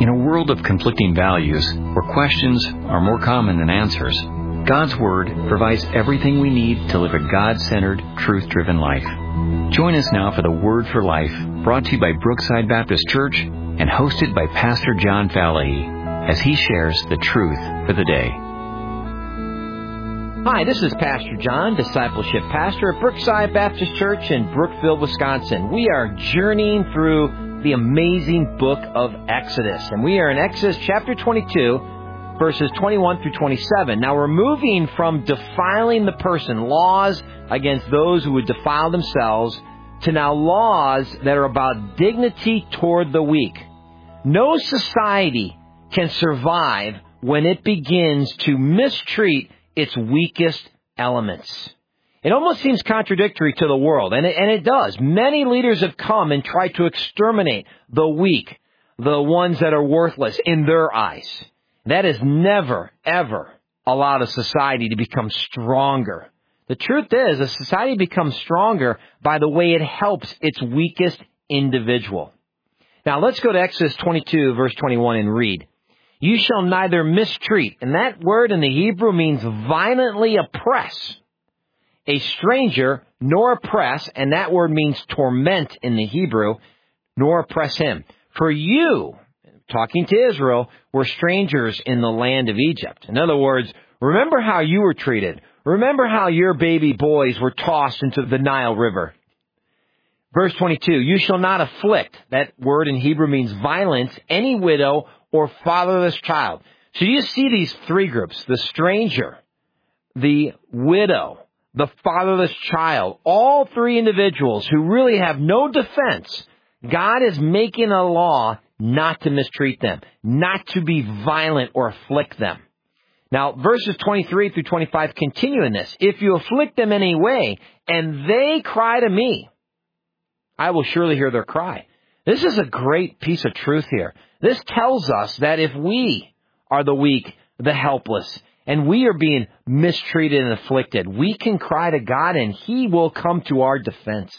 In a world of conflicting values, where questions are more common than answers, God's Word provides everything we need to live a God-centered, truth-driven life. Join us now for the Word for Life, brought to you by Brookside Baptist Church and hosted by Pastor John Falahy, as he shares the truth for the day. Hi, this is Pastor John, Discipleship Pastor at Brookside Baptist Church in Brookfield, Wisconsin. We are journeying through the amazing book of Exodus, and we are in Exodus chapter 22, verses 21 through 27. Now, we're moving from defiling the person, laws against those who would defile themselves, to now laws that are about dignity toward the weak. No society can survive when it begins to mistreat its weakest elements. It almost seems contradictory to the world, and it does. Many leaders have come and tried to exterminate the weak, the ones that are worthless in their eyes. That has never, ever allowed a society to become stronger. The truth is, a society becomes stronger by the way it helps its weakest individual. Now, let's go to Exodus 22, verse 21, and read. You shall neither mistreat, and that word in the Hebrew means violently oppress, a stranger, nor oppress, and that word means torment in the Hebrew, nor oppress him. For you, talking to Israel, were strangers in the land of Egypt. In other words, remember how you were treated. Remember how your baby boys were tossed into the Nile River. Verse 22, you shall not afflict, that word in Hebrew means violence, any widow or fatherless child. So you see these three groups, the stranger, the widow, the fatherless child, all three individuals who really have no defense. God is making a law not to mistreat them, not to be violent or afflict them. Now, verses 23 through 25 continue in this. If you afflict them in any way, and they cry to me, I will surely hear their cry. This is a great piece of truth here. This tells us that if we are the weak, the helpless, and we are being mistreated and afflicted, we can cry to God and He will come to our defense.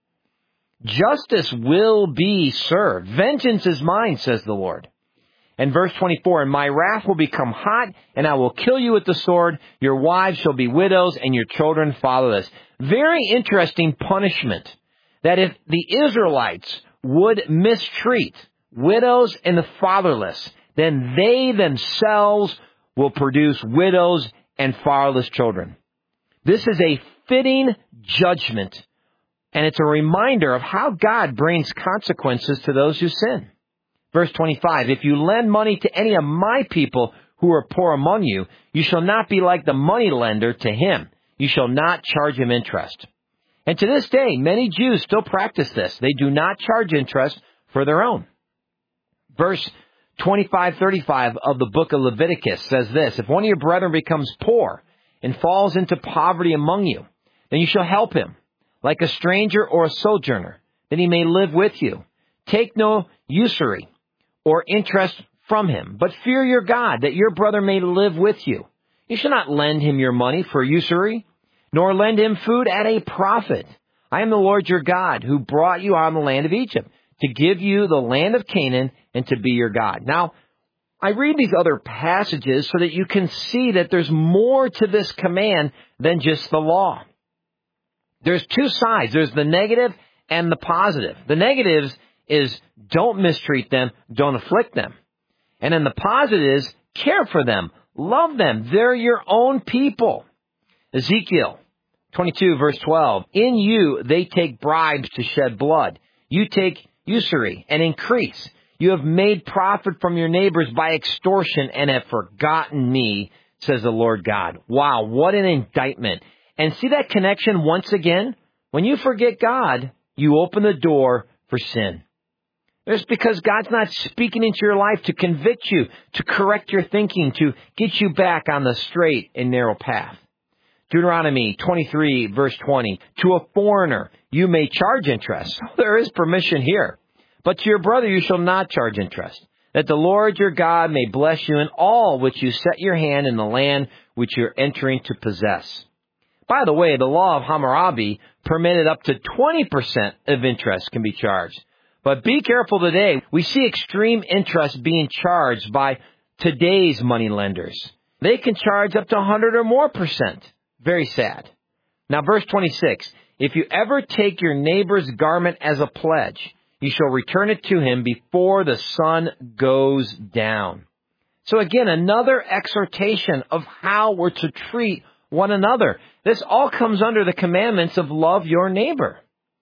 Justice will be served. Vengeance is mine, says the Lord. And verse 24, and my wrath will become hot, and I will kill you with the sword. Your wives shall be widows, and your children fatherless. Very interesting punishment. That if the Israelites would mistreat widows and the fatherless, then they themselves will produce widows and fatherless children. This is a fitting judgment, and it's a reminder of how God brings consequences to those who sin. Verse 25, if you lend money to any of my people who are poor among you, you shall not be like the money lender to him. You shall not charge him interest. And to this day, many Jews still practice this. They do not charge interest for their own. Verse 25-35 of the book of Leviticus says this, if one of your brethren becomes poor and falls into poverty among you, then you shall help him, like a stranger or a sojourner, that he may live with you. Take no usury or interest from him, but fear your God, that your brother may live with you. You shall not lend him your money for usury, nor lend him food at a profit. I am the Lord your God, who brought you out of the land of Egypt, to give you the land of Canaan and to be your God. Now, I read these other passages so that you can see that there's more to this command than just the law. There's two sides. There's the negative and the positive. The negatives is don't mistreat them, don't afflict them. And then the positive is care for them, love them. They're your own people. Ezekiel 22, verse 12, in you they take bribes to shed blood. You take usury and increase. You have made profit from your neighbors by extortion and have forgotten me, says the Lord God. Wow, what an indictment. And see that connection once again? When you forget God, you open the door for sin. It's because God's not speaking into your life to convict you, to correct your thinking, to get you back on the straight and narrow path. Deuteronomy 23, verse 20, to a foreigner you may charge interest. There is permission here. But to your brother you shall not charge interest, that the Lord your God may bless you in all which you set your hand in the land which you're entering to possess. By the way, the law of Hammurabi permitted up to 20% of interest can be charged. But be careful today. We see extreme interest being charged by today's money lenders. They can charge up to 100 or more %. Very sad. Now, verse 26, if you ever take your neighbor's garment as a pledge, you shall return it to him before the sun goes down. So again, another exhortation of how we're to treat one another. This all comes under the commandments of love your neighbor.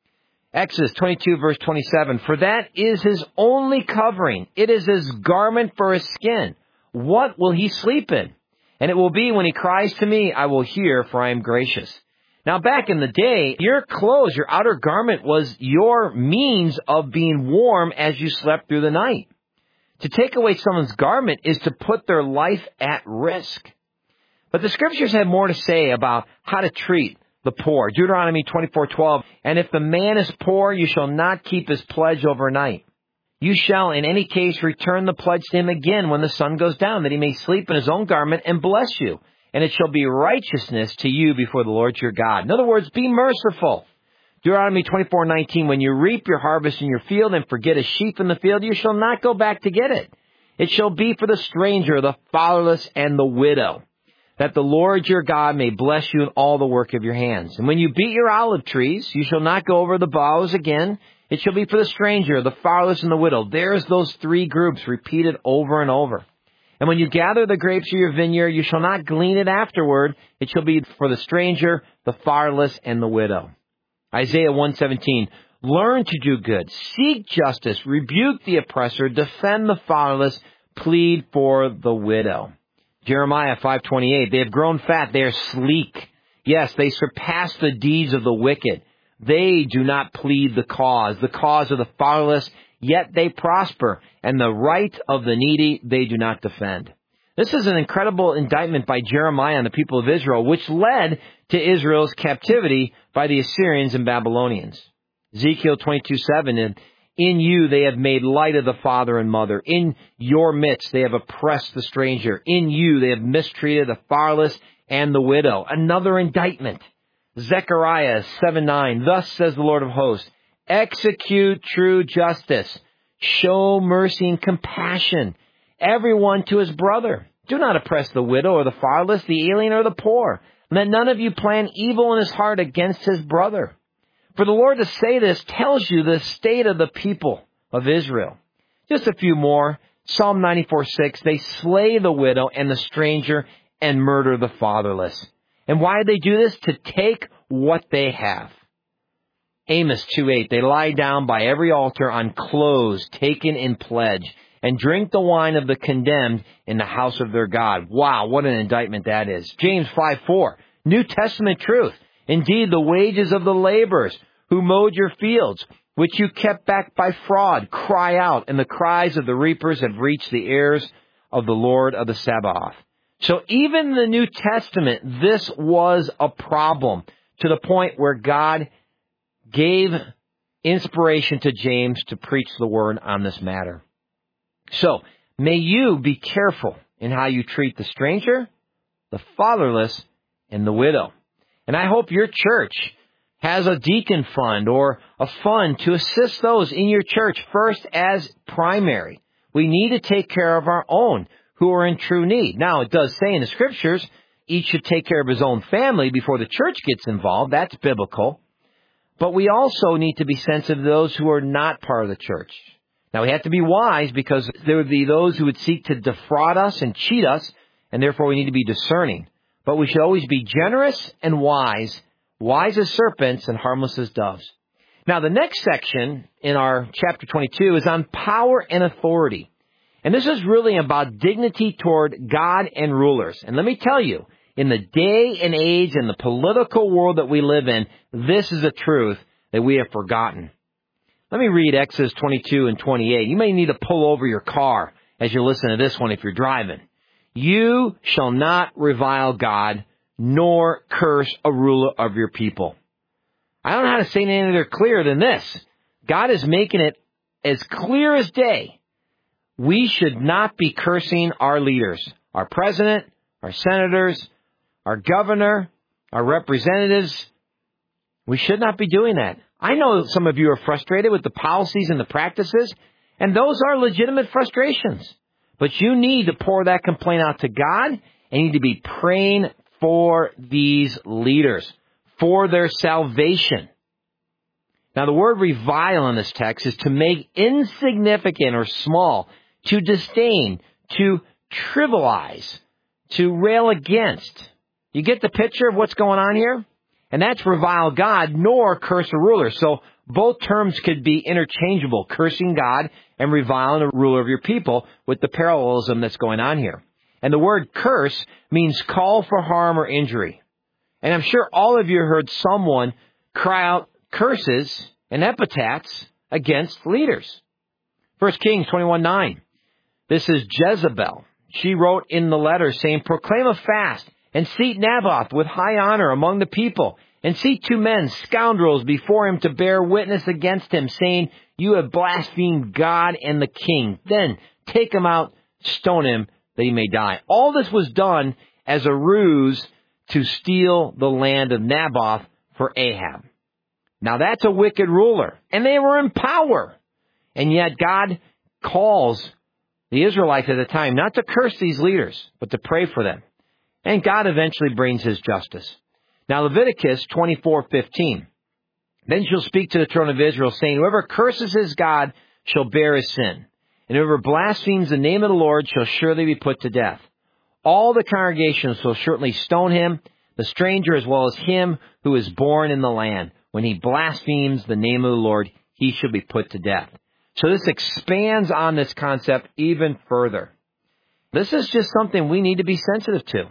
Exodus 22, verse 27, for that is his only covering. It is his garment for his skin. What will he sleep in? And it will be when he cries to me, I will hear, for I am gracious. Now, back in the day, your clothes, your outer garment was your means of being warm as you slept through the night. To take away someone's garment is to put their life at risk. But the scriptures have more to say about how to treat the poor. Deuteronomy 24:12, and if the man is poor, you shall not keep his pledge overnight. You shall in any case return the pledge to him again when the sun goes down, that he may sleep in his own garment and bless you. And it shall be righteousness to you before the Lord your God. In other words, be merciful. Deuteronomy 24:19, when you reap your harvest in your field and forget a sheep in the field, you shall not go back to get it. It shall be for the stranger, the fatherless, and the widow, that the Lord your God may bless you in all the work of your hands. And when you beat your olive trees, you shall not go over the boughs again. It shall be for the stranger, the fatherless, and the widow. There's those three groups repeated over and over. And when you gather the grapes of your vineyard, you shall not glean it afterward. It shall be for the stranger, the fatherless, and the widow. Isaiah 1:17, learn to do good, seek justice, rebuke the oppressor, defend the fatherless, plead for the widow. Jeremiah 5:28, they have grown fat, they are sleek. Yes, they surpass the deeds of the wicked. They do not plead the cause of the fatherless, yet they prosper, and the right of the needy they do not defend. This is an incredible indictment by Jeremiah on the people of Israel, which led to Israel's captivity by the Assyrians and Babylonians. Ezekiel 22:7, and in you they have made light of the father and mother. In your midst they have oppressed the stranger. In you they have mistreated the fatherless and the widow. Another indictment. Zechariah 7:9, thus says the Lord of hosts, execute true justice, show mercy and compassion, everyone to his brother. Do not oppress the widow or the fatherless, the alien or the poor. Let none of you plan evil in his heart against his brother. For the Lord to say this tells you the state of the people of Israel. Just a few more. Psalm 94:6, they slay the widow and the stranger and murder the fatherless. And why do they do this? To take what they have. Amos 2:8, they lie down by every altar on clothes taken in pledge and drink the wine of the condemned in the house of their God. Wow, what an indictment that is. James 5:4, New Testament truth. Indeed, the wages of the laborers who mowed your fields, which you kept back by fraud, cry out, and the cries of the reapers have reached the ears of the Lord of the Sabaoth. So even in the New Testament, this was a problem to the point where God gave inspiration to James to preach the word on this matter. So may you be careful in how you treat the stranger, the fatherless, and the widow. And I hope your church has a deacon fund or a fund to assist those in your church first as primary. We need to take care of our own who are in true need. Now, it does say in the scriptures, each should take care of his own family before the church gets involved. That's biblical. But we also need to be sensitive to those who are not part of the church. Now, we have to be wise because there would be those who would seek to defraud us and cheat us, and therefore we need to be discerning. But we should always be generous and wise as serpents and harmless as doves. Now, the next section in our chapter 22 is on power and authority. And this is really about dignity toward God and rulers. And let me tell you, in the day and age and the political world that we live in, this is a truth that we have forgotten. Let me read Exodus 22 and 28. You may need to pull over your car as you listen to this one if you're driving. You shall not revile God, nor curse a ruler of your people. I don't know how to say anything any clearer than this. God is making it as clear as day. We should not be cursing our leaders, our president, our senators, our governor, our representatives. We should not be doing that. I know some of you are frustrated with the policies and the practices, and those are legitimate frustrations. But you need to pour that complaint out to God, and you need to be praying for these leaders, for their salvation. Now, the word revile in this text is to make insignificant or small, to disdain, to trivialize, to rail against. You get the picture of what's going on here? And that's revile God, nor curse a ruler. So both terms could be interchangeable, cursing God and reviling a ruler of your people, with the parallelism that's going on here. And the word curse means call for harm or injury. And I'm sure all of you heard someone cry out curses and epithets against leaders. 1 Kings 21:9. This is Jezebel. She wrote in the letter saying, proclaim a fast and seat Naboth with high honor among the people, and seat 2 men, scoundrels, before him to bear witness against him, saying, you have blasphemed God and the king. Then take him out, stone him, that he may die. All this was done as a ruse to steal the land of Naboth for Ahab. Now that's a wicked ruler, and they were in power. And yet God calls the Israelites at the time not to curse these leaders, but to pray for them. And God eventually brings his justice. Now Leviticus 24:15. Then shall speak to the children of Israel, saying, whoever curses his God shall bear his sin, and whoever blasphemes the name of the Lord shall surely be put to death. All the congregation shall certainly stone him, the stranger as well as him who is born in the land. When he blasphemes the name of the Lord, he shall be put to death. So this expands on this concept even further. This is just something we need to be sensitive to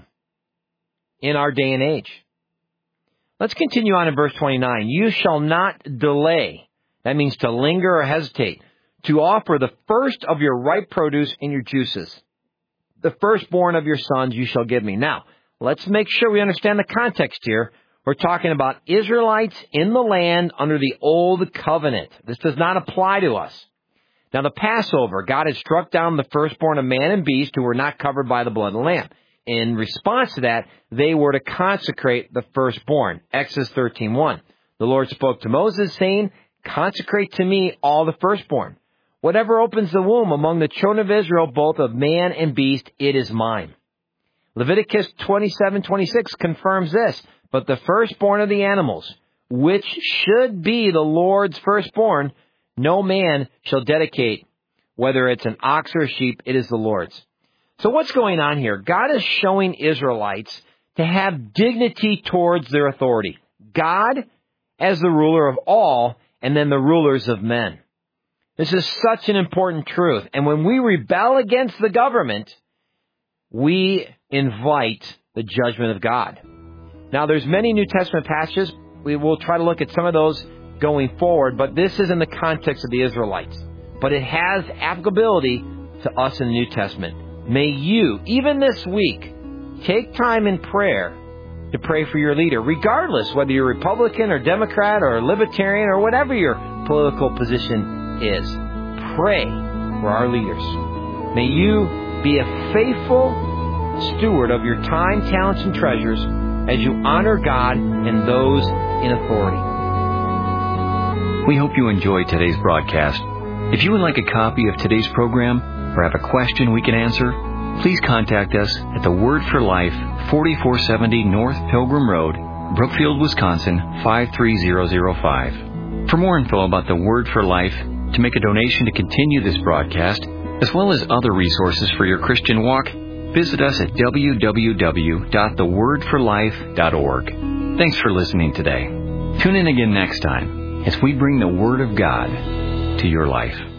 in our day and age. Let's continue on in verse 29. You shall not delay. That means to linger or hesitate. To offer the first of your ripe produce and your juices. The firstborn of your sons you shall give me. Now, let's make sure we understand the context here. We're talking about Israelites in the land under the old covenant. This does not apply to us. Now, the Passover, God had struck down the firstborn of man and beast who were not covered by the blood of the lamb. In response to that, they were to consecrate the firstborn. Exodus 13:1. The Lord spoke to Moses, saying, consecrate to me all the firstborn. Whatever opens the womb among the children of Israel, both of man and beast, it is mine. Leviticus 27:26 confirms this. But the firstborn of the animals, which should be the Lord's firstborn, no man shall dedicate. Whether it's an ox or a sheep, it is the Lord's. So what's going on here? God is showing Israelites to have dignity towards their authority. God as the ruler of all, and then the rulers of men. This is such an important truth. And when we rebel against the government, we invite the judgment of God. Now, there's many New Testament passages. We will try to look at some of those going forward, but this is in the context of the Israelites. But it has applicability to us in the New Testament. May you, even this week, take time in prayer to pray for your leader, regardless whether you're Republican or Democrat or Libertarian or whatever your political position is. Pray for our leaders. May you be a faithful steward of your time, talents, and treasures as you honor God and those in authority. We hope you enjoyed today's broadcast. If you would like a copy of today's program or have a question we can answer, please contact us at the Word for Life, 4470 North Pilgrim Road, Brookfield, Wisconsin, 53005. For more info about the Word for Life, to make a donation to continue this broadcast, as well as other resources for your Christian walk, visit us at www.thewordforlife.org. Thanks for listening today. Tune in again next time as we bring the Word of God to your life.